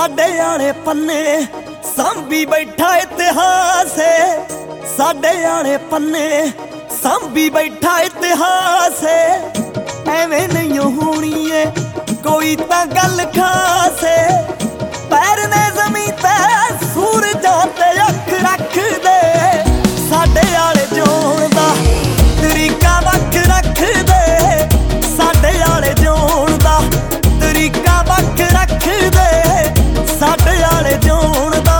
साडे आले पन्ने सांभी बैठा इतिहास है। साडे आले पन्ने सांभी बैठा इतिहास है। एवें नहीं होनी है कोई तां गल खास है। पैर ने जमीन ते सूरजां ते अख रख दे। साडे आले जोण दा तरीका वख रख दे। साडे आले जोण दा तरीका वख रख दे। साडे आले जोण दा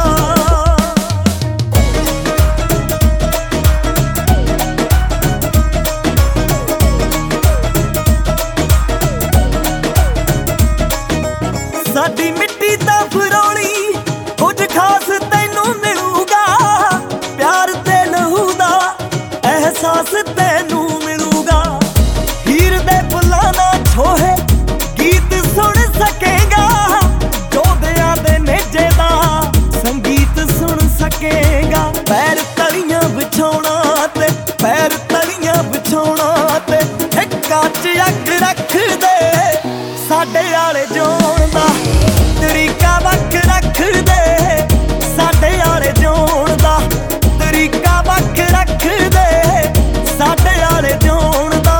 साडी मिट्टी दा फरौली कुछ खास तैनू मिलूगा। प्यार ते लहू दा एहसास तैनू मिलूगा। हीर दे फुल्लां दा छोहे गीत सुन सकेगा। जोधियां दे नेजे दा संगीत सुन सकेगा। पैर तलियां बिछाउणा ते पैर तलियां बिछाउणा ते हिक्कां च अग रख दे। साडे आले जोण दा तरीका वख रख दे। साडे आले जोण दा तरीका वख रख दे। साडे आले जोण दा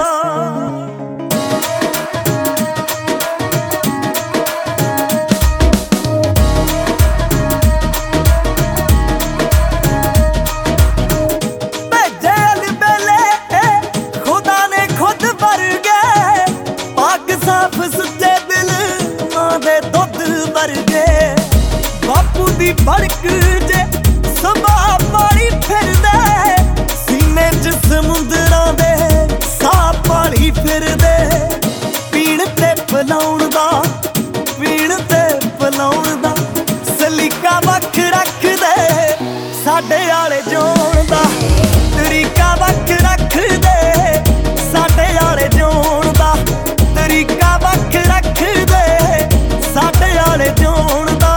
भेजे अलबेले खुदा ने खुद वर्गे। पाक साफ सुच्चे दिल मां दे दुध वर्गे। बापू दी फड़क जे सुभाऽ पाली फिरदे। सीने च समुंदरां दे साह पाली फिरदे। पीण ते पिलाउण दा पीण ते पिलाउण दा सलीका वख रख दे। साडे आले जोण दा तरीका वख रख दे। साडे आले जोण दा तरीका वख रख दे। साडे आले जोण दा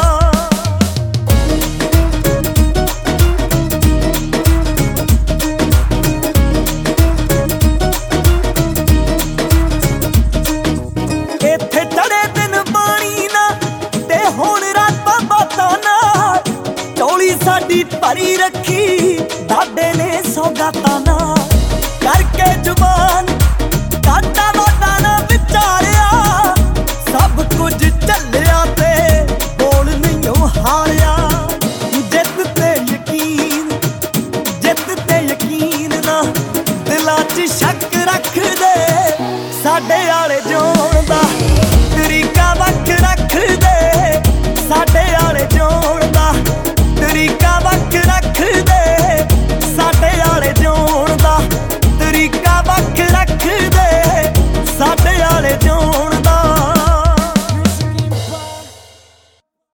इत्थे चढ़े दिन पानी ना ते हुण रातां बातां नाल। चौली साडी भरी रखी दादे ने सौगातां नाल। करके जुबान काटा